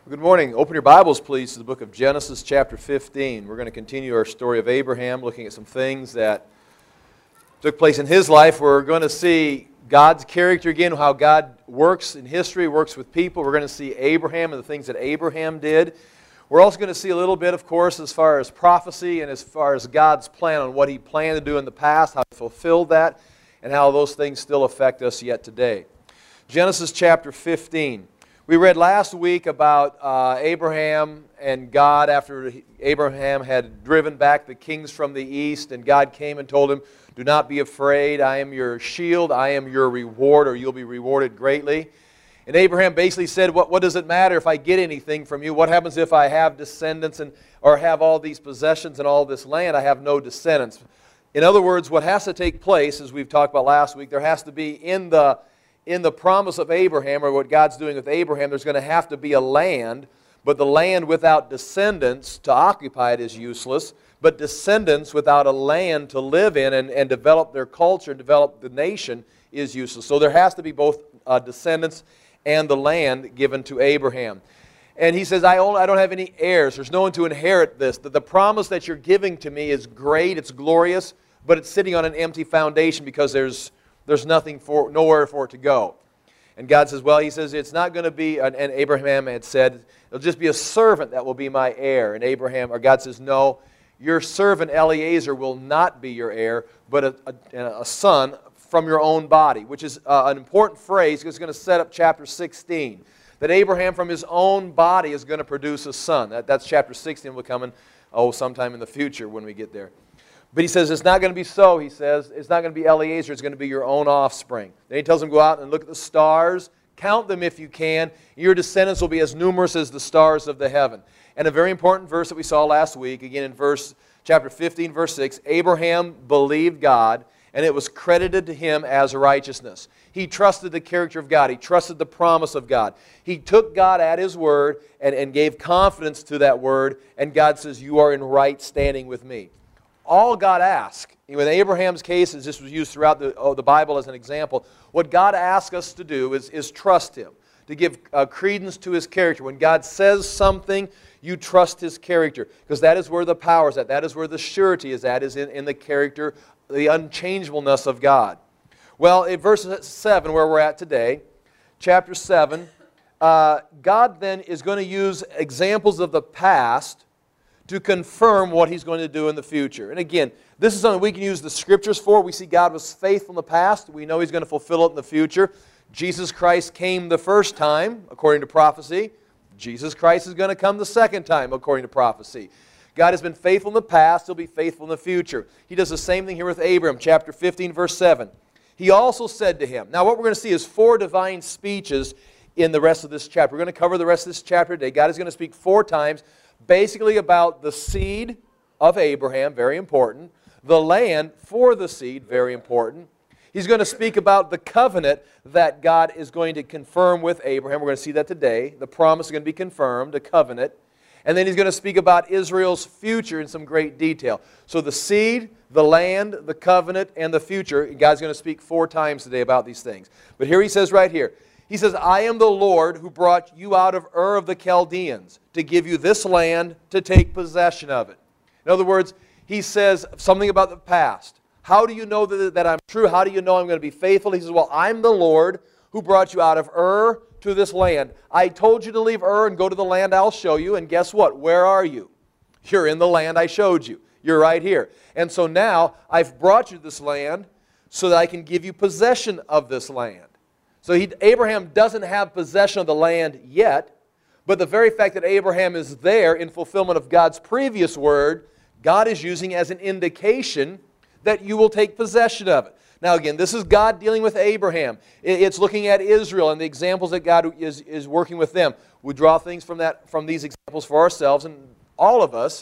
Good morning. Open your Bibles, please, to the book of Genesis chapter 15. We're going to continue our story of Abraham, looking at some things that took place in his life. We're going to see God's character again, how God works in history, works with people. We're going to see Abraham and the things that Abraham did. We're also going to see a little bit, of course, as far as prophecy and as far as God's plan on what He planned to do in the past, how He fulfilled that, and how those things still affect us yet today. Genesis chapter 15. We read last week about Abraham and God after Abraham had driven back the kings from the east, and God came and told him, "Do not be afraid, I am your shield, I am your reward, or you'll be rewarded greatly." And Abraham basically said, what does it matter if I get anything from you? What happens if I have descendants or have all these possessions and all this land? I have no descendants. In other words, what has to take place, as we've talked about last week, there has to be in the promise of Abraham, or what God's doing with Abraham, there's going to have to be a land, but the land without descendants to occupy it is useless, but descendants without a land to live in and develop their culture and develop the nation is useless. So there has to be both descendants and the land given to Abraham. And he says, I don't have any heirs. There's no one to inherit this. The promise that you're giving to me is great, it's glorious, but it's sitting on an empty foundation because there's nowhere for it to go. And God says, well, He says, it's not going to be, and Abraham had said, it'll just be a servant that will be my heir. And God says, no, your servant Eliezer will not be your heir, but a son from your own body, which is an important phrase because it's going to set up chapter 16. That Abraham from his own body is going to produce a son. That's chapter 16 will come in, sometime in the future when we get there. But he says, it's not going to be so, he says. It's not going to be Eliezer, it's going to be your own offspring. Then he tells him, go out and look at the stars, count them if you can. Your descendants will be as numerous as the stars of the heaven. And a very important verse that we saw last week, again in chapter 15, verse 6, Abraham believed God, and it was credited to him as righteousness. He trusted the character of God. He trusted the promise of God. He took God at His word and gave confidence to that word, and God says, you are in right standing with me. All God asked, in Abraham's case, as this was used throughout the Bible as an example, what God asks us to do is trust Him, to give credence to His character. When God says something, you trust His character, because that is where the power is at. That is where the surety is at, is in the character, the unchangeableness of God. Well, in verse 7, where we're at today, chapter 7, God then is going to use examples of the past to confirm what He's going to do in the future. And again, this is something we can use the Scriptures for. We see God was faithful in the past. We know He's going to fulfill it in the future. Jesus Christ came the first time, according to prophecy. Jesus Christ is going to come the second time, according to prophecy. God has been faithful in the past. He'll be faithful in the future. He does the same thing here with Abraham, chapter 15, verse 7. He also said to him. Now what we're going to see is 4 divine speeches in the rest of this chapter. We're going to cover the rest of this chapter today. God is going to speak 4 times, basically about the seed of Abraham, very important. The land for the seed, very important. He's going to speak about the covenant that God is going to confirm with Abraham. We're going to see that today. The promise is going to be confirmed, the covenant. And then He's going to speak about Israel's future in some great detail. So the seed, the land, the covenant, and the future. God's going to speak 4 times today about these things. But here He says right here, He says, I am the Lord who brought you out of Ur of the Chaldeans to give you this land to take possession of it. In other words, He says something about the past. How do you know that I'm true? How do you know I'm going to be faithful? He says, well, I'm the Lord who brought you out of Ur to this land. I told you to leave Ur and go to the land I'll show you, and guess what? Where are you? You're in the land I showed you. You're right here. And so now I've brought you to this land so that I can give you possession of this land. So Abraham doesn't have possession of the land yet, but the very fact that Abraham is there in fulfillment of God's previous word, God is using as an indication that you will take possession of it. Now again, this is God dealing with Abraham. It's looking at Israel and the examples that God is working with them. We draw things from these examples for ourselves, and all of us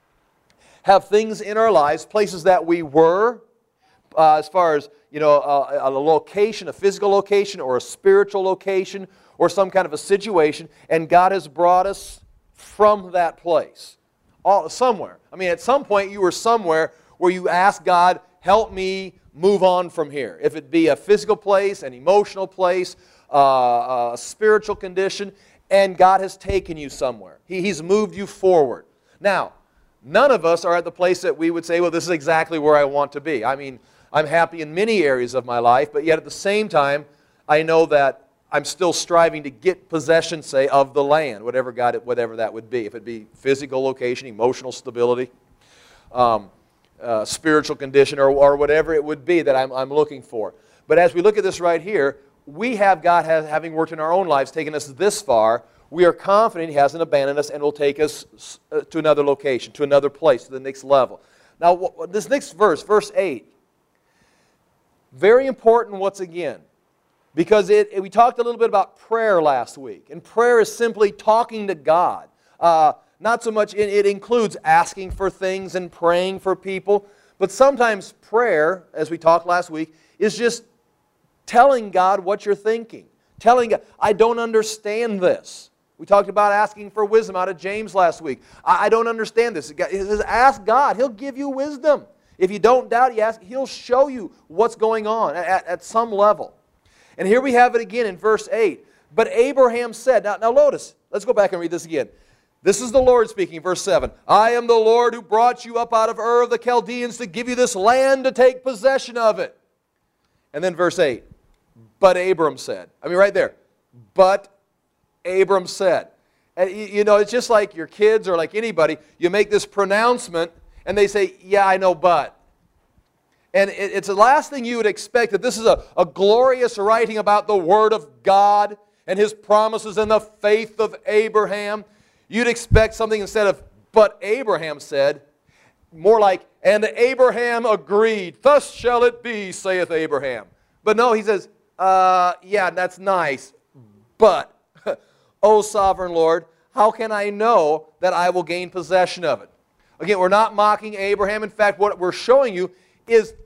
have things in our lives, places that we were, as far as a location, a physical location, or a spiritual location, or some kind of a situation, and God has brought us from that place, somewhere. I mean, at some point you were somewhere where you asked God, help me move on from here. If it be a physical place, an emotional place, a spiritual condition, and God has taken you somewhere. He's moved you forward. Now, none of us are at the place that we would say, well, this is exactly where I want to be. I mean, I'm happy in many areas of my life, but yet at the same time, I know that I'm still striving to get possession, say, of the land, whatever that would be. If it be physical location, emotional stability, spiritual condition, or whatever it would be that I'm looking for. But as we look at this right here, we have God, having worked in our own lives, taken us this far. We are confident He hasn't abandoned us and will take us to another location, to another place, to the next level. Now, this next verse, verse 8, very important once again, because we talked a little bit about prayer last week. And prayer is simply talking to God. Not so much, it includes asking for things and praying for people. But sometimes prayer, as we talked last week, is just telling God what you're thinking. Telling God, I don't understand this. We talked about asking for wisdom out of James last week. I don't understand this. It says, ask God. He'll give you wisdom. If you don't doubt, you ask, He'll show you what's going on at some level. And here we have it again in verse 8. But Abraham said, now notice, let's go back and read this again. This is the Lord speaking, verse 7. I am the Lord who brought you up out of Ur of the Chaldeans to give you this land to take possession of it. And then verse 8. But Abram said. I mean, right there. But Abram said. And you know, it's just like your kids or like anybody. You make this pronouncement and they say, yeah, I know, but. And it's the last thing you would expect, that this is a glorious writing about the Word of God and His promises and the faith of Abraham. You'd expect something instead of, but Abraham said, more like, and Abraham agreed. Thus shall it be, saith Abraham. But no, he says, yeah, that's nice, but, O sovereign Lord, how can I know that I will gain possession of it? Again, we're not mocking Abraham. In fact, what we're showing you is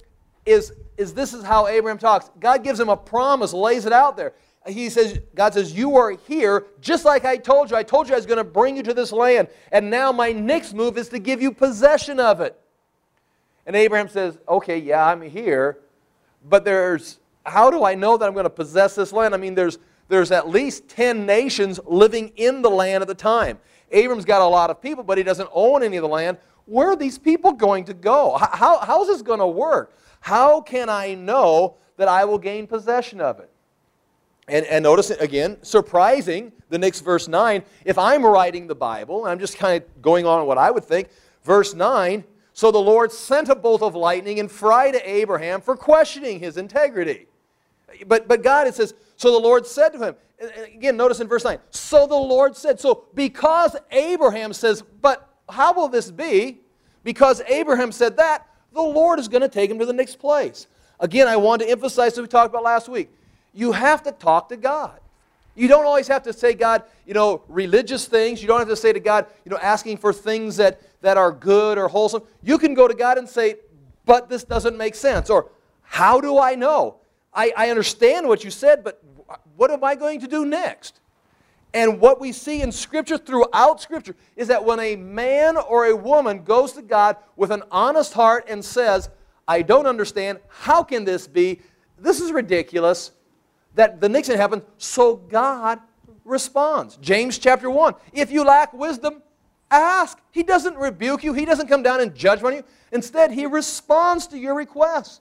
this is how Abraham talks. God gives him a promise, lays it out there. God says, you are here just like I told you. I told you I was going to bring you to this land. And now my next move is to give you possession of it. And Abraham says, okay, yeah, I'm here. But how do I know that I'm going to possess this land? I mean, there's at least 10 nations living in the land at the time. Abram's got a lot of people, but he doesn't own any of the land. Where are these people going to go? How is this going to work? How can I know that I will gain possession of it? And notice, again, surprising, the next verse 9, if I'm writing the Bible, and I'm just kind of going on what I would think, verse 9, so the Lord sent a bolt of lightning and fry to Abraham for questioning his integrity. But God, it says, so the Lord said to him, and again, notice in verse 9, so the Lord said, so because Abraham says, but how will this be? Because Abraham said that, the Lord is going to take him to the next place. Again, I want to emphasize what we talked about last week. You have to talk to God. You don't always have to say, God, religious things. You don't have to say to God, asking for things that are good or wholesome. You can go to God and say, but this doesn't make sense. Or, how do I know? I understand what you said, but what am I going to do next? And what we see in Scripture, throughout Scripture, is that when a man or a woman goes to God with an honest heart and says, I don't understand, how can this be? This is ridiculous. That the next thing happens, so God responds. James chapter 1, if you lack wisdom, ask. He doesn't rebuke you. He doesn't come down and judge on you. Instead, He responds to your request.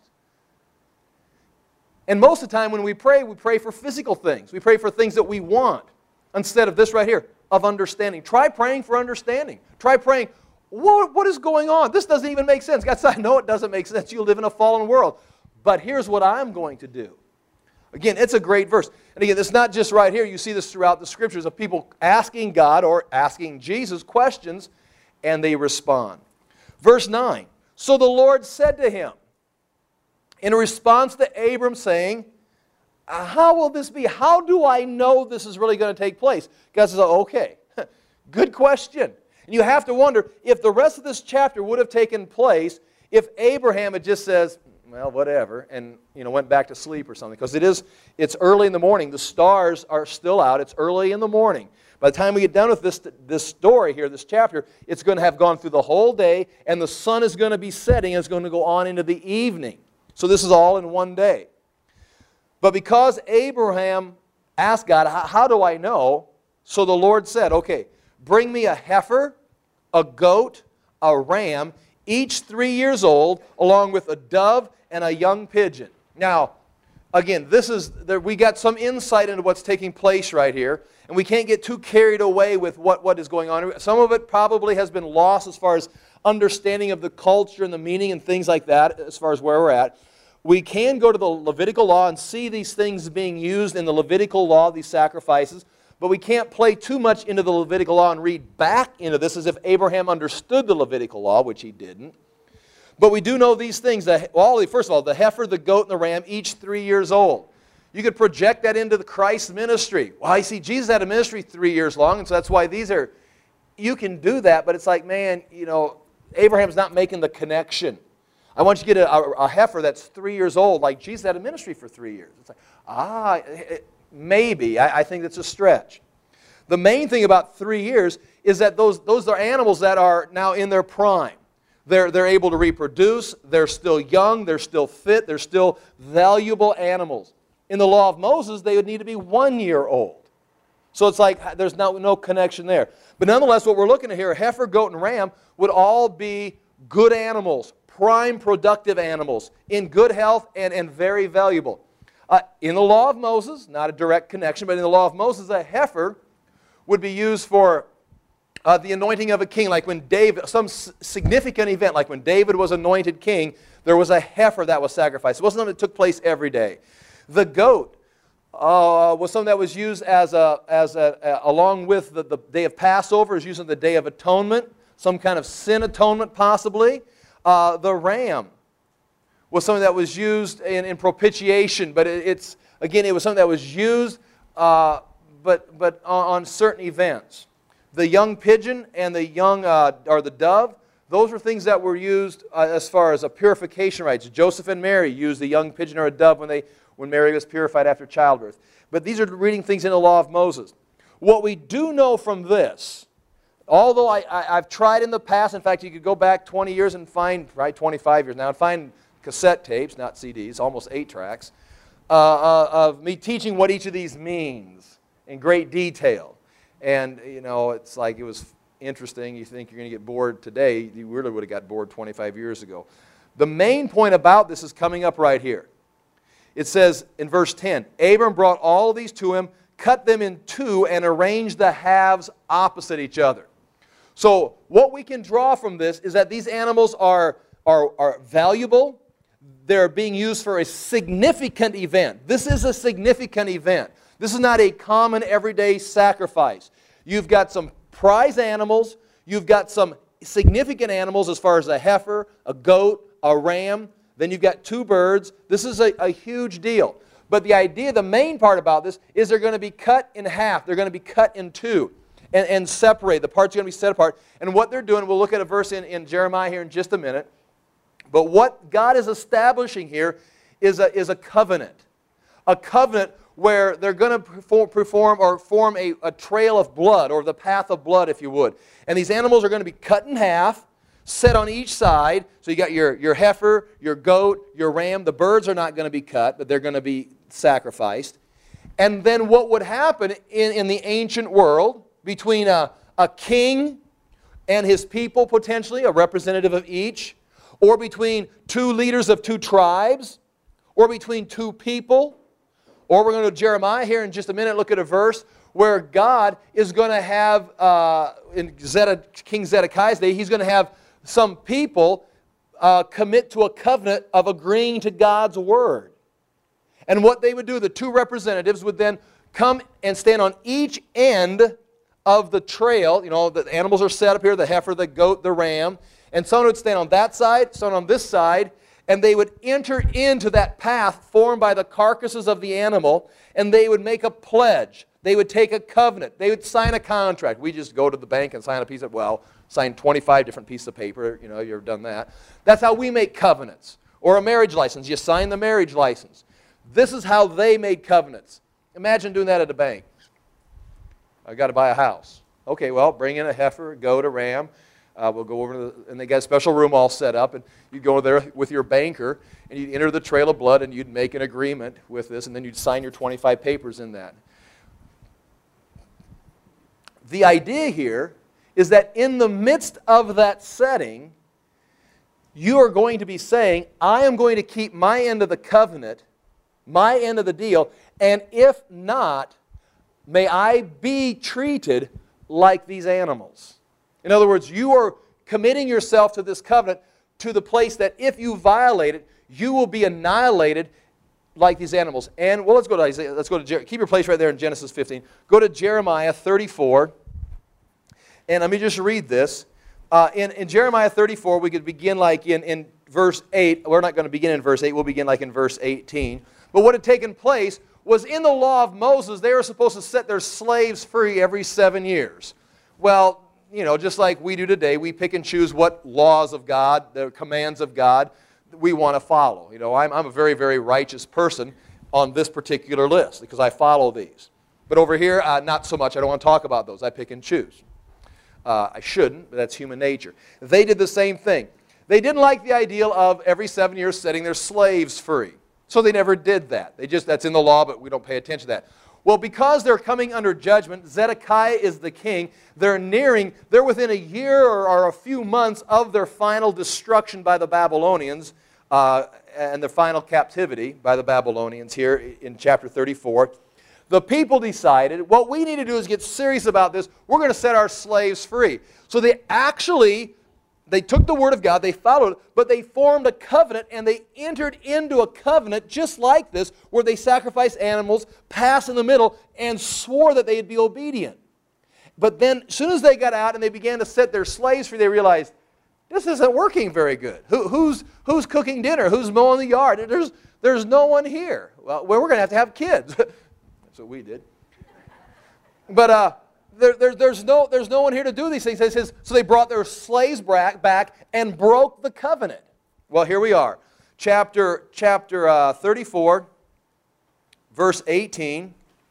And most of the time when we pray for physical things. We pray for things that we want. Instead of this right here, of understanding. Try praying for understanding. Try praying, what is going on? This doesn't even make sense. God said, I know it doesn't make sense. You live in a fallen world. But here's what I'm going to do. Again, it's a great verse. And again, it's not just right here. You see this throughout the Scriptures of people asking God or asking Jesus questions, and they respond. Verse 9, so the Lord said to him, in response to Abram saying, how will this be? How do I know this is really going to take place? God says, okay, good question. And you have to wonder if the rest of this chapter would have taken place if Abraham had just says, well, whatever, and went back to sleep or something. Because it's early in the morning. The stars are still out. It's early in the morning. By the time we get done with this story here, this chapter, it's going to have gone through the whole day, and the sun is going to be setting, and it's going to go on into the evening. So this is all in one day. But because Abraham asked God, how do I know? So the Lord said, okay, bring me a heifer, a goat, a ram, each 3 years old, along with a dove and a young pigeon. Now, again, we got some insight into what's taking place right here, and we can't get too carried away with what is going on. Some of it probably has been lost as far as understanding of the culture and the meaning and things like that, as far as where we're at. We can go to the Levitical law and see these things being used in the Levitical law, these sacrifices, but we can't play too much into the Levitical law and read back into this as if Abraham understood the Levitical law, which he didn't. But we do know these things. First of all, the heifer, the goat, and the ram, each 3 years old. You could project that into the Christ ministry. Well, I see Jesus had a ministry 3 years long, and so that's why these are... You can do that, but it's like, man, Abraham's not making the connection. I want you to get a heifer that's 3 years old, like Jesus had a ministry for 3 years. It's like, maybe. I think that's a stretch. The main thing about 3 years is that those are animals that are now in their prime. They're able to reproduce. They're still young. They're still fit. They're still valuable animals. In the law of Moses, they would need to be 1 year old. So it's like there's no connection there. But nonetheless, what we're looking at here, a heifer, goat, and ram would all be good animals, prime productive animals, in good health and very valuable. In the law of Moses, not a direct connection, but in the law of Moses, a heifer would be used for the anointing of a king, like when David, some significant event, like when David was anointed king, there was a heifer that was sacrificed. It wasn't something that took place every day. The goat was something that was used along with the day of Passover, is used on the Day of Atonement, some kind of sin atonement possibly. The ram was something that was used in propitiation, but it was something that was used but on certain events. The young pigeon and the young or the dove, those were things that were used as far as a purification rites. Joseph and Mary used the young pigeon or a dove when Mary was purified after childbirth. But these are reading things in the law of Moses. What we do know from this, although I've tried in the past, in fact, you could go back 20 years and find, right, 25 years now, and find cassette tapes, not CDs, almost 8 tracks, of me teaching what each of these means in great detail. And, it's like it was interesting. You think you're going to get bored today. You really would have got bored 25 years ago. The main point about this is coming up right here. It says in verse 10, Abram brought all these to him, cut them in two, and arranged the halves opposite each other. So what we can draw from this is that these animals are valuable. They're being used for a significant event. This is a significant event. This is not a common everyday sacrifice. You've got some prize animals. You've got some significant animals as far as a heifer, a goat, a ram. Then you've got 2 birds. This is a huge deal. But the idea, the main part about this, is they're going to be cut in half. They're going to be cut in 2 and separate. The parts are going to be set apart. And what they're doing, we'll look at a verse in Jeremiah here in just a minute. But what God is establishing here is a covenant. A covenant where they're going to perform or form a trail of blood, or the path of blood, if you would. And these animals are going to be cut in half, set on each side. So you got your heifer, your goat, your ram. The birds are not going to be cut, but they're going to be sacrificed. And then what would happen in the ancient world between a king and his people, potentially, a representative of each, or between 2 leaders of 2 tribes, or between 2 people, or we're going to go to Jeremiah here in just a minute, look at a verse where God is going to have, in King Zedekiah's day, he's going to have some people commit to a covenant of agreeing to God's word. And what they would do, the 2 representatives would then come and stand on each end of the trail. The animals are set up here, the heifer, the goat, the ram. And someone would stand on that side, someone on this side, and they would enter into that path formed by the carcasses of the animal, and they would make a pledge. They would take a covenant. They would sign a contract. We just go to the bank and sign sign 25 different pieces of paper. You've ever done that. That's how we make covenants. Or a marriage license. You sign the marriage license. This is how they made covenants. Imagine doing that at a bank. I've got to buy a house. Okay, well, bring in a heifer, a goat, a ram. We'll go over and they got a special room all set up, and you'd go there with your banker, and you'd enter the trail of blood, and you'd make an agreement with this, and then you'd sign your 25 papers in that. the idea here is that in the midst of that setting, you are going to be saying, I am going to keep my end of the covenant, my end of the deal, and if not, may I be treated like these animals. In other words, you are committing yourself to this covenant to the place that if you violate it, you will be annihilated like these animals. And, well, let's go to Isaiah. Let's go to keep your place right there in Genesis 15. Go to Jeremiah 34. And let me just read this. In Jeremiah 34, we could begin like in verse 8. We're not going to begin in verse 8. We'll begin like in verse 18. But what had taken place was in the law of Moses, they were supposed to set their slaves free every 7 years. Well, you know, just like we do today, we pick and choose what laws of God, the commands of God, we want to follow. You know, I'm a very, very righteous person on this particular list because I follow these. But over here, not so much. I don't want to talk about those. I pick and choose. I shouldn't, but that's human nature. They did the same thing. They didn't like the ideal of every 7 years setting their slaves free. So they never did that. That's in the law, but we don't pay attention to that. Well, because they're coming under judgment, Zedekiah is the king. They're within a year or a few months of their final destruction by the Babylonians and their final captivity by the Babylonians here in chapter 34. The people decided, what we need to do is get serious about this. We're going to set our slaves free. So they took the word of God, they followed it, but they formed a covenant and they entered into a covenant just like this where they sacrificed animals, passed in the middle, and swore that they'd be obedient. But then as soon as they got out and they began to set their slaves free, they realized, this isn't working very good. Who's cooking dinner? Who's mowing the yard? There's no one here. Well, we're going to have kids. That's what we did. But there's no one here to do these things. It says, so they brought their slaves back and broke the covenant. Well, here we are. Chapter 34, verse 18.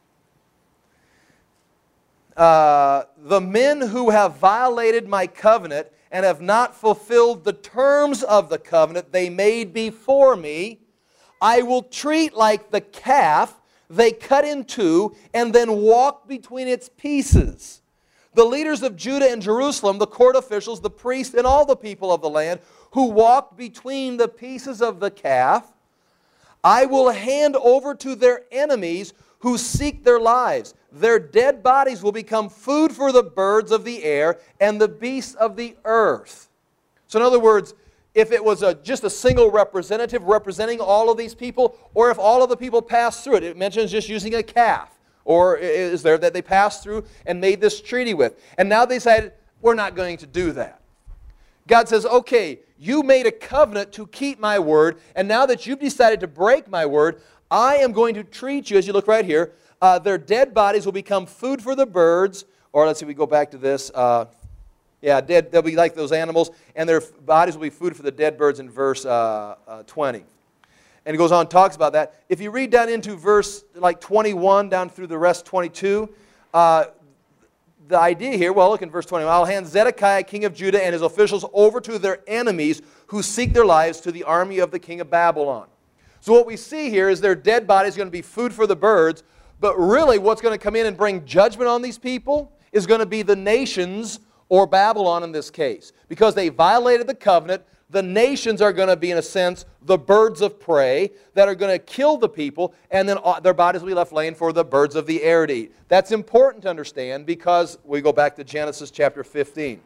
The men who have violated my covenant and have not fulfilled the terms of the covenant they made before me, I will treat like the calf they cut in two and then walk between its pieces. The leaders of Judah and Jerusalem, the court officials, the priests, and all the people of the land who walked between the pieces of the calf, I will hand over to their enemies who seek their lives. Their dead bodies will become food for the birds of the air and the beasts of the earth. So in other words, if it was just a single representative representing all of these people, or if all of the people passed through it. It mentions just using a calf, or is there that they passed through and made this treaty with. And now they decided, we're not going to do that. God says, okay, you made a covenant to keep my word, and now that you've decided to break my word, I am going to treat you, as you look right here, their dead bodies will become food for the birds, or let's see, we go back to this, they'll be like those animals, and their bodies will be food for the dead birds in verse 20. And it goes on and talks about that. If you read down into verse like 21 down through the rest 22, the idea here, well, look in verse 21. I'll hand Zedekiah, king of Judah, and his officials over to their enemies who seek their lives, to the army of the king of Babylon. So what we see here is their dead bodies are going to be food for the birds, but really what's going to come in and bring judgment on these people is going to be the nations, or Babylon in this case. Because they violated the covenant, the nations are going to be, in a sense, the birds of prey that are going to kill the people, and then their bodies will be left laying for the birds of the air to eat. That's important to understand because we go back to Genesis chapter 15.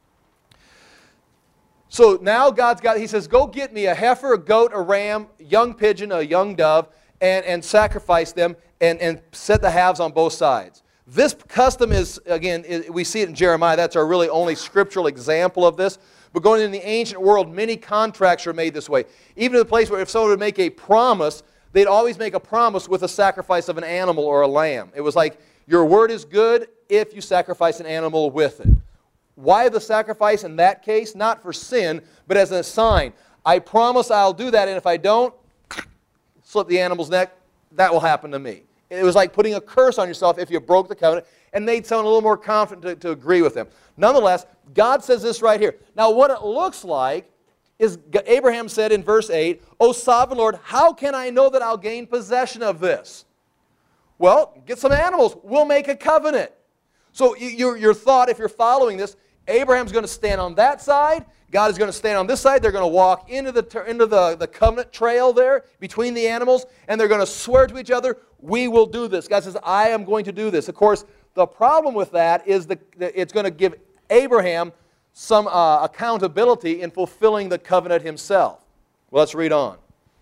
So now he says, go get me a heifer, a goat, a ram, a young pigeon, a young dove, and sacrifice them and set the halves on both sides. This custom is, again, we see it in Jeremiah. That's our really only scriptural example of this. But going in the ancient world, many contracts are made this way. Even to the place where if someone would make a promise, they'd always make a promise with a sacrifice of an animal or a lamb. It was like, your word is good if you sacrifice an animal with it. Why the sacrifice in that case? Not for sin, but as a sign. I promise I'll do that, and if I don't, slip the animal's neck, that will happen to me. It was like putting a curse on yourself if you broke the covenant, and made someone a little more confident to agree with them. Nonetheless, God says this right here. Now what it looks like is Abraham said in verse 8, O sovereign Lord, how can I know that I'll gain possession of this? Well, get some animals. We'll make a covenant. So your thought, if you're following this, Abraham's going to stand on that side, God is going to stand on this side, they're going to walk into the covenant trail there between the animals, and they're going to swear to each other, we will do this. God says, I am going to do this. Of course, the problem with that is that it's going to give Abraham some accountability in fulfilling the covenant himself. Well, let's read on.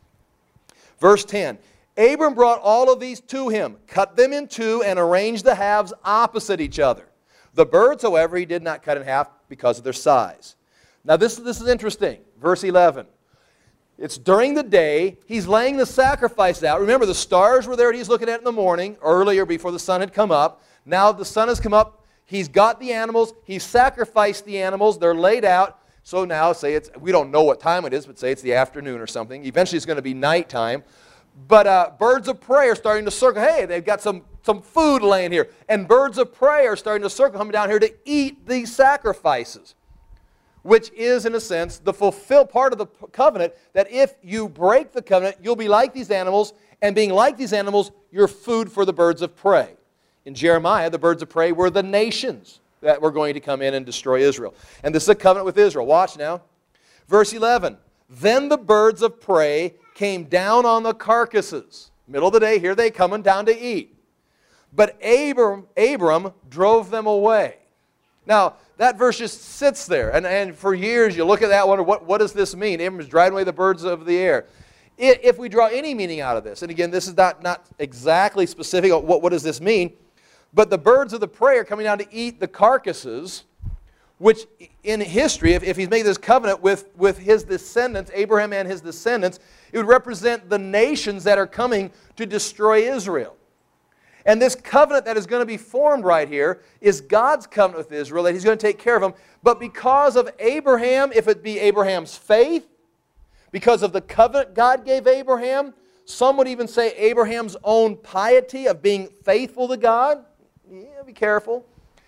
Verse 10, Abram brought all of these to him, cut them in two, and arranged the halves opposite each other. The birds, however, he did not cut in half because of their size. Now this is interesting. Verse 11. It's during the day. He's laying the sacrifice out. Remember, the stars were there that he's looking at in the morning, earlier before the sun had come up. Now the sun has come up. He's got the animals. He's sacrificed the animals. They're laid out. So now, we don't know what time it is, but say it's the afternoon or something. Eventually it's going to be nighttime. But birds of prey are starting to circle. Hey, they've got some food laying here. And birds of prey are starting to circle, coming down here to eat these sacrifices, which is, in a sense, the fulfilled part of the covenant, that if you break the covenant, you'll be like these animals, and being like these animals, you're food for the birds of prey. In Jeremiah, the birds of prey were the nations that were going to come in and destroy Israel. And this is a covenant with Israel. Watch now. Verse 11, then the birds of prey came down on the carcasses. Middle of the day, here they coming down to eat. But Abram drove them away. Now, that verse just sits there. And for years, you look at that, wonder, what does this mean? Abram's driving away the birds of the air. If we draw any meaning out of this, and again, this is not exactly specific, what does this mean? But the birds of the prey are coming down to eat the carcasses, which in history, if he's made this covenant with his descendants, Abraham and his descendants, it would represent the nations that are coming to destroy Israel. And this covenant that is going to be formed right here is God's covenant with Israel, that He's going to take care of them. But because of Abraham, if it be Abraham's faith, because of the covenant God gave Abraham, some would even say Abraham's own piety of being faithful to God. Yeah, be careful.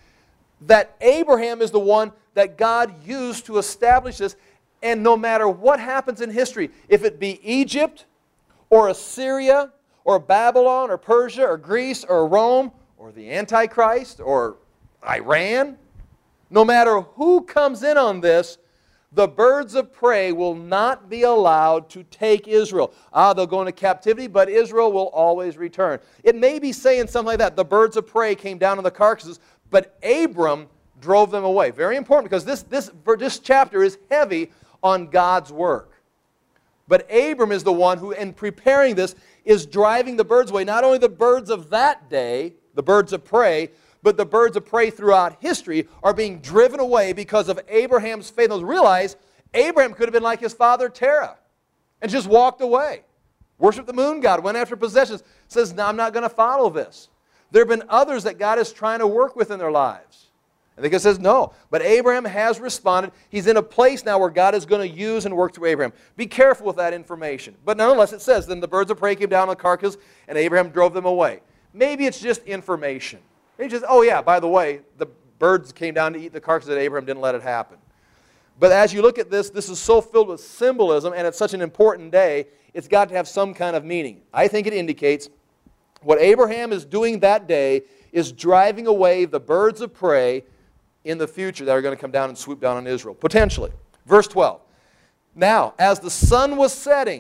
That Abraham is the one that God used to establish this. And no matter what happens in history, if it be Egypt or Assyria or Babylon or Persia or Greece or Rome or the Antichrist or Iran, no matter who comes in on this, the birds of prey will not be allowed to take Israel. They'll go into captivity, but Israel will always return. It may be saying something like that. The birds of prey came down on the carcasses, but Abram drove them away. Very important, because this chapter is heavy on God's work. But Abram is the one who, in preparing this, is driving the birds away. Not only the birds of that day, the birds of prey, but the birds of prey throughout history are being driven away because of Abraham's faith. Now, realize Abraham could have been like his father Terah and just walked away. Worshiped the moon god, went after possessions. Says, no, I'm not going to follow this. There have been others that God is trying to work with in their lives. And the God says, no. But Abraham has responded. He's in a place now where God is going to use and work through Abraham. Be careful with that information. But nonetheless, it says, then the birds of prey came down on the carcass, and Abraham drove them away. Maybe it's just information. Maybe just, oh yeah, by the way, the birds came down to eat the carcass, that Abraham didn't let it happen. But as you look at this, this is so filled with symbolism, and it's such an important day, it's got to have some kind of meaning. I think it indicates what Abraham is doing that day is driving away the birds of prey in the future that are going to come down and swoop down on Israel, potentially. Verse 12. Now, as the sun was setting,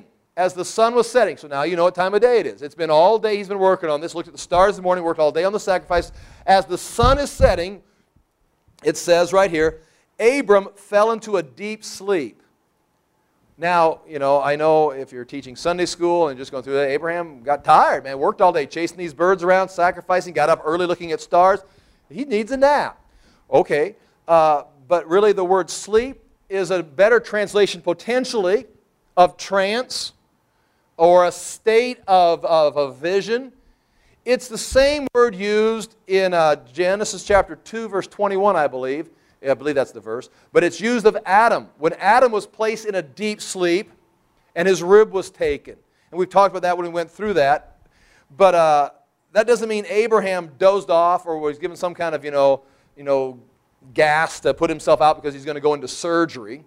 so now you know what time of day it is. It's been all day he's been working on this, looked at the stars in the morning, worked all day on the sacrifice. As the sun is setting, it says right here, Abram fell into a deep sleep. Now, I know if you're teaching Sunday school and just going through that, Abraham got tired, man, worked all day, chasing these birds around, sacrificing, got up early looking at stars. He needs a nap. Okay, but really the word sleep is a better translation potentially of trance or a state of a vision. It's the same word used in Genesis chapter 2, verse 21, I believe. I believe that's the verse. But it's used of Adam. When Adam was placed in a deep sleep and his rib was taken. And we've talked about that when we went through that. But that doesn't mean Abraham dozed off or was given some kind of, gas to put himself out because he's going to go into surgery.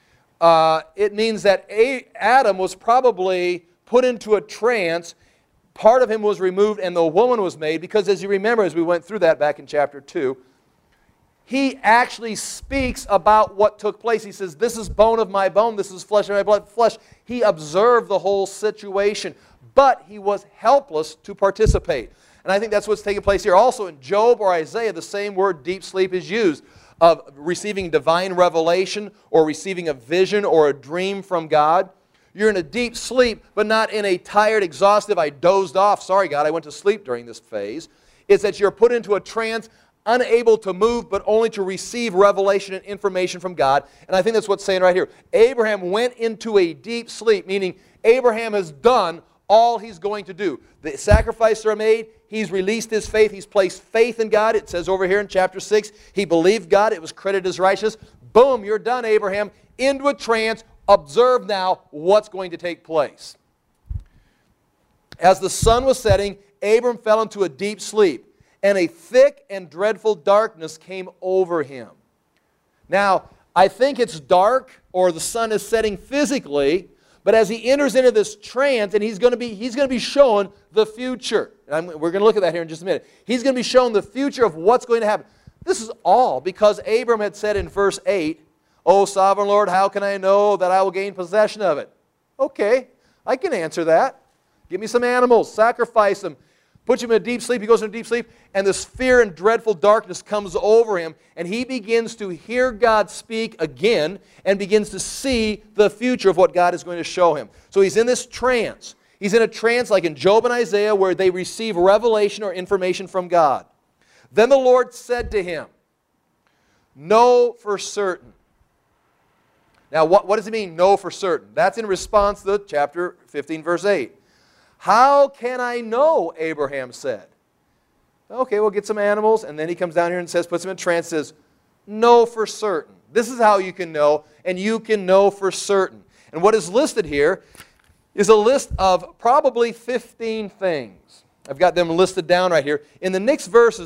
It means that Adam was probably put into a trance. Part of him was removed and the woman was made because, as you remember, as we went through that back in chapter 2, he actually speaks about what took place. He says, this is bone of my bone, this is flesh of my blood, flesh. He observed the whole situation, but he was helpless to participate. And I think that's what's taking place here. Also in Job or Isaiah, the same word deep sleep is used, of receiving divine revelation or receiving a vision or a dream from God. You're in a deep sleep, but not in a tired, exhaustive, I dozed off, sorry God, I went to sleep during this phase. It's that you're put into a trance, unable to move, but only to receive revelation and information from God. And I think that's what's saying right here. Abraham went into a deep sleep, meaning Abraham has done all he's going to do. The sacrifices are made. He's released his faith. He's placed faith in God. It says over here in chapter 6, he believed God. It was credited as righteous. Boom, you're done, Abraham. Into a trance. Observe now what's going to take place. As the sun was setting, Abram fell into a deep sleep, and a thick and dreadful darkness came over him. Now, I think it's dark, or the sun is setting physically, but as he enters into this trance, and he's going to be shown the future. And we're going to look at that here in just a minute. He's going to be shown the future of what's going to happen. This is all because Abram had said in verse 8, "O sovereign Lord, how can I know that I will gain possession of it?" Okay, I can answer that. Give me some animals, sacrifice them, put him in a deep sleep. He goes into a deep sleep, and this fear and dreadful darkness comes over him, and he begins to hear God speak again and begins to see the future of what God is going to show him. So he's in this trance. He's in a trance like in Job and Isaiah where they receive revelation or information from God. Then the Lord said to him, "Know for certain." Now, what does it mean, know for certain? That's in response to chapter 15, verse 8. "How can I know?" Abraham said. Okay, we'll get some animals, and then he comes down here and says, puts them in trance, says, "Know for certain." This is how you can know, and you can know for certain. And what is listed here is a list of probably 15 things. I've got them listed down right here. In the next verses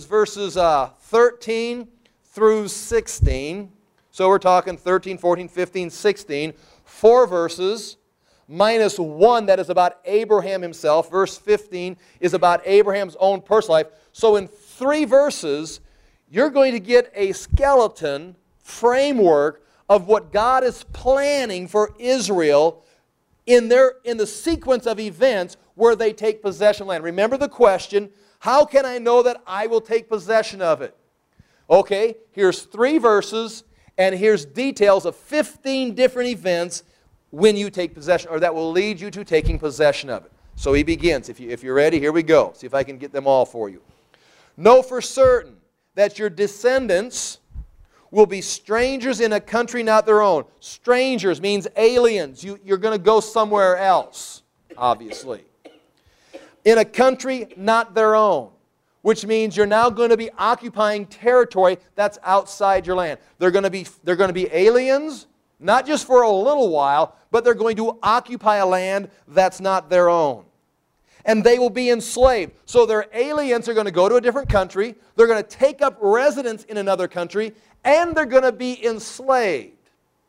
13 through 16, so we're talking 13, 14, 15, 16, 4 verses, minus 1 that is about Abraham himself. Verse 15 is about Abraham's own personal life. So in 3 verses, you're going to get a skeleton framework of what God is planning for Israel in the sequence of events where they take possession of land. Remember the question, how can I know that I will take possession of it? Okay, here's 3 verses, and here's details of 15 different events when you take possession, or that will lead you to taking possession of it. So he begins. If you're ready, here we go. See if I can get them all for you. "Know for certain that your descendants will be strangers in a country not their own." Strangers means aliens. You're going to go somewhere else, obviously. "In a country not their own," which means you're now going to be occupying territory that's outside your land. They're going to be aliens, not just for a little while, but they're going to occupy a land that's not their own. "And they will be enslaved." So their aliens are going to go to a different country, they're going to take up residence in another country, and they're going to be enslaved.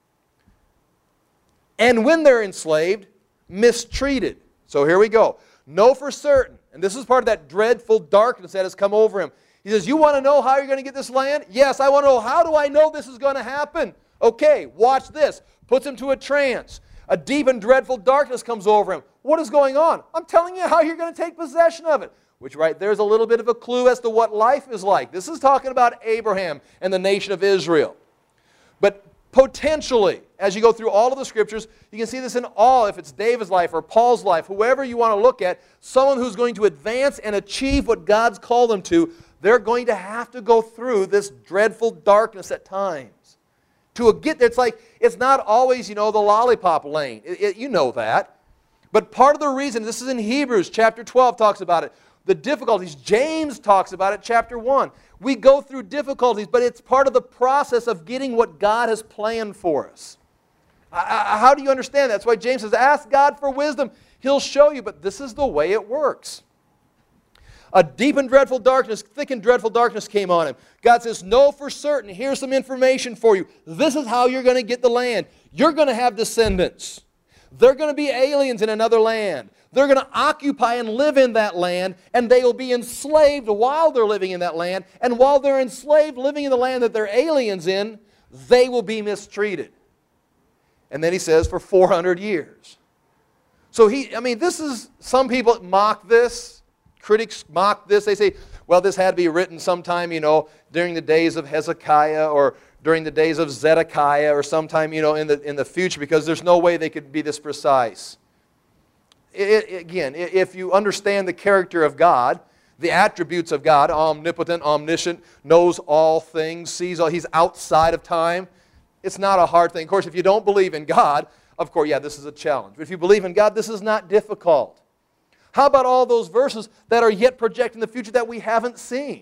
And when they're enslaved, mistreated. So here we go. Know for certain, and this is part of that dreadful darkness that has come over him. He says, you want to know how you're going to get this land? Yes, I want to know. How do I know this is going to happen? Okay, watch this. Puts him to a trance. A deep and dreadful darkness comes over him. What is going on? I'm telling you how you're going to take possession of it. Which right there's a little bit of a clue as to what life is like. This is talking about Abraham and the nation of Israel. But potentially, as you go through all of the scriptures, you can see this in all, if it's David's life or Paul's life, whoever you want to look at, someone who's going to advance and achieve what God's called them to, they're going to have to go through this dreadful darkness at times. To get there, it's not always, the lollipop lane. You know that. But part of the reason, this is in Hebrews, chapter 12 talks about it, the difficulties. James talks about it, chapter 1. We go through difficulties, but it's part of the process of getting what God has planned for us. How do you understand that? That's why James says, ask God for wisdom. He'll show you, but this is the way it works. A deep and dreadful darkness, thick and dreadful darkness came on him. God says, know for certain, here's some information for you. This is how you're going to get the land. You're going to have descendants. They're going to be aliens in another land. They're going to occupy and live in that land, and they will be enslaved while they're living in that land. And while they're enslaved, living in the land that they're aliens in, they will be mistreated. And then he says, for 400 years. So this is, some people mock this. Critics mock this. They say, well, this had to be written sometime, during the days of Hezekiah or during the days of Zedekiah or sometime, in the future, because there's no way they could be this precise. Again, if you understand the character of God, the attributes of God, omnipotent, omniscient, knows all things, sees all, He's outside of time, it's not a hard thing. Of course, if you don't believe in God, of course, yeah, this is a challenge. But if you believe in God, this is not difficult. How about all those verses that are yet projecting the future that we haven't seen?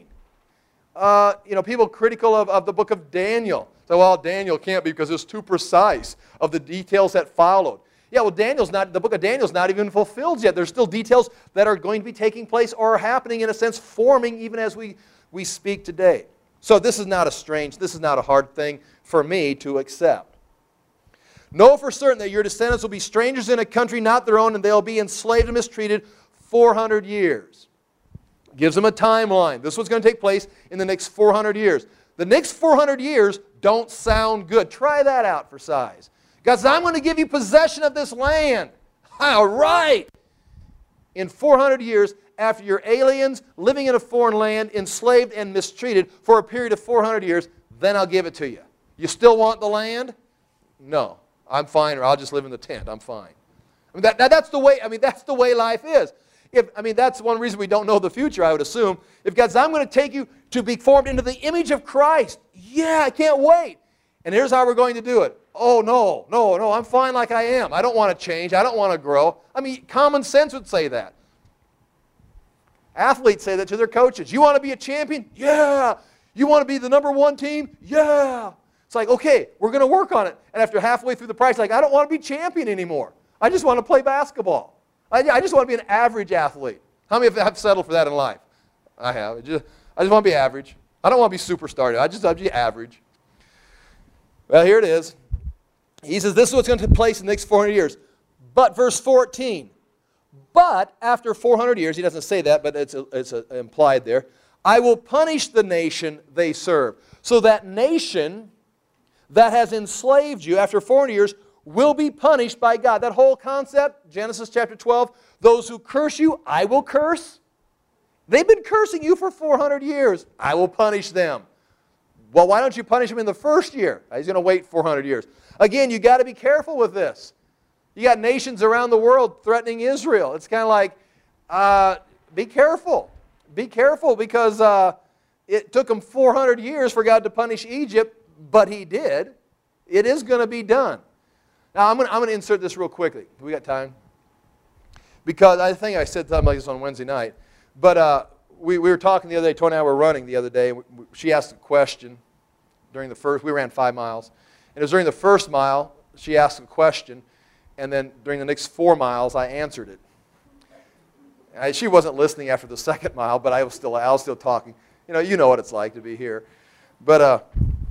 People critical of the book of Daniel. So, well, Daniel can't be because it's too precise of the details that followed. Yeah, well, the book of Daniel's not even fulfilled yet. There's still details that are going to be taking place or are happening, in a sense, forming even as we speak today. So this is not a hard thing for me to accept. Know for certain that your descendants will be strangers in a country not their own, and they'll be enslaved and mistreated 400 years. Gives them a timeline. This is what's going to take place in the next 400 years. The next 400 years don't sound good. Try that out for size. God says, I'm going to give you possession of this land. All right. In 400 years, after you're aliens, living in a foreign land, enslaved and mistreated for a period of 400 years, then I'll give it to you. You still want the land? No. I'm fine, or I'll just live in the tent. I'm fine. That's the way life is. That's one reason we don't know the future, I would assume. If God says, I'm going to take you to be formed into the image of Christ. Yeah, I can't wait. And here's how we're going to do it. Oh, no, I'm fine like I am. I don't want to change. I don't want to grow. Common sense would say that. Athletes say that to their coaches. You want to be a champion? Yeah. You want to be the number one team? Yeah. It's like, okay, we're going to work on it. And after halfway through the practice, I don't want to be champion anymore. I just want to play basketball. I just want to be an average athlete. How many have settled for that in life? I have. I just want to be average. I don't want to be superstar. I just want to be average. Well, here it is. He says this is what's going to take place in the next 400 years. But, verse 14, but after 400 years, he doesn't say that, but it's implied there, I will punish the nation they serve. So that nation that has enslaved you after 400 years will be punished by God. That whole concept, Genesis chapter 12, those who curse you, I will curse. They've been cursing you for 400 years. I will punish them. Well, why don't you punish them in the first year? He's going to wait 400 years. Again, you've got to be careful with this. You got nations around the world threatening Israel. It's kind of like, be careful. Be careful because it took them 400 years for God to punish Egypt, but He did. It is going to be done. Now, I'm going to insert this real quickly. We got time? Because I think I said something like this on Wednesday night. But we were talking the other day, Tony and I were running the other day. She asked a question during the first, we ran 5 miles. And it was during the first mile, she asked a question. And then during the next 4 miles, I answered it. She wasn't listening after the second mile, but I was still talking. You know what it's like to be here. But